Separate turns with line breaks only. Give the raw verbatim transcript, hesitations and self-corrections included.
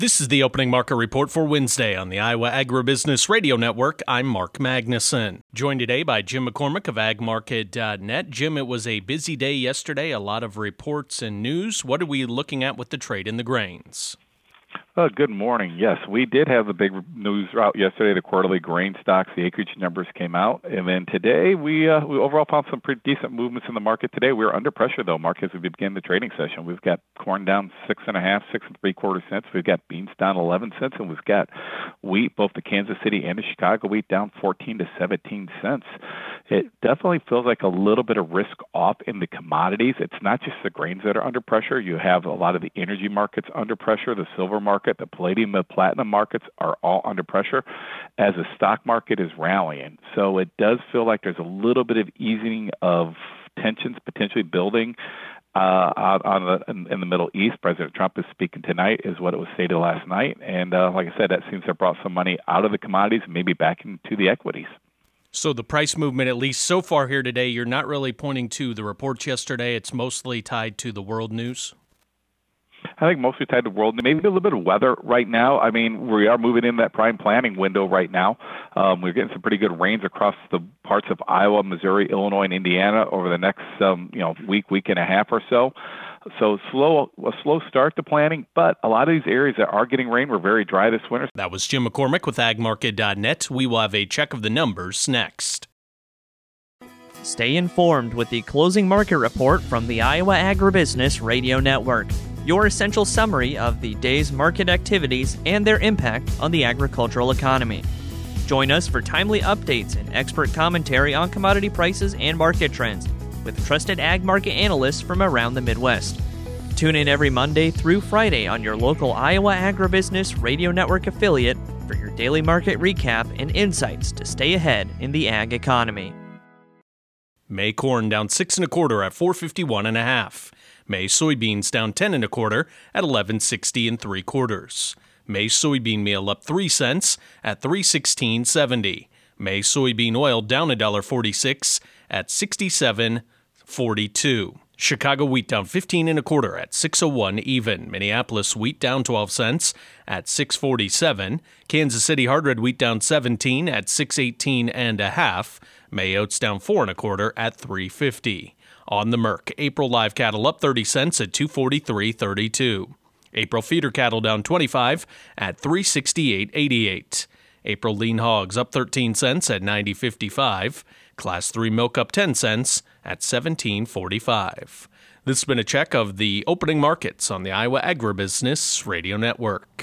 This is the opening market report for Wednesday on the Iowa Agribusiness Radio Network. I'm Mark Magnuson. Joined today by Jim McCormick of ag market dot net. Jim, it was a busy day yesterday, a lot of reports and news. What are we looking at with the trade in the grains?
Uh, good morning. Yes, we did have the big news out yesterday. The quarterly grain stocks, the acreage numbers came out. And then today, we uh, we overall found some pretty decent movements in the market today. We were under pressure, though, Mark, as we begin the trading session. We've got corn down six and a half, six and three quarter cents. We've got beans down eleven cents, and we've got wheat, both the Kansas City and the Chicago wheat, down fourteen to seventeen cents. It definitely feels like a little bit of risk off in the commodities. It's not just the grains that are under pressure. You have a lot of the energy markets under pressure, the silver market, the palladium, the platinum markets are all under pressure as the stock market is rallying. So it does feel like there's a little bit of easing of tensions potentially building uh, out on the, in, in the Middle East. President Trump is speaking tonight, is what it was stated last night. And uh, like I said, that seems to have brought some money out of the commodities, maybe back into the equities.
So the price movement, at least so far here today, you're not really pointing to the reports yesterday. It's mostly tied to the world news?
I think mostly tied to world, maybe a little bit of weather right now. I mean, we are moving in that prime planting window right now. Um, we're getting some pretty good rains across the parts of Iowa, Missouri, Illinois, and Indiana over the next um, you know week, week and a half or so. So slow, a slow start to planting, but a lot of these areas that are getting rain were very dry this winter.
That was Jim McCormick with ag market dot net. We will have a check of the numbers next.
Stay informed with the closing market report from the Iowa Agribusiness Radio Network, your essential summary of the day's market activities and their impact on the agricultural economy. Join us for timely updates and expert commentary on commodity prices and market trends with trusted ag market analysts from around the Midwest. Tune in every Monday through Friday on your local Iowa Agribusiness Radio Network affiliate for your daily market recap and insights to stay ahead in the ag economy.
May corn down six and a quarter at four fifty-one and a half. May soybeans down ten and a quarter at eleven sixty and three quarters. May soybean meal up three cents at three sixteen seventy. May soybean oil down a dollar forty-six at sixty-seven forty-two. Chicago wheat down fifteen and a quarter at six oh one even. Minneapolis wheat down twelve cents at six forty-seven. Kansas City hard red wheat down seventeen at six eighteen and a half. May oats down four and a quarter at three fifty. On the Merc, April live cattle up thirty cents at two forty-three thirty-two. April feeder cattle down twenty-five at three sixty-eight eighty-eight. April lean hogs up thirteen cents at ninety fifty-five. Class three milk up ten cents at seventeen forty-five. This has been a check of the opening markets on the Iowa Agribusiness Radio Network.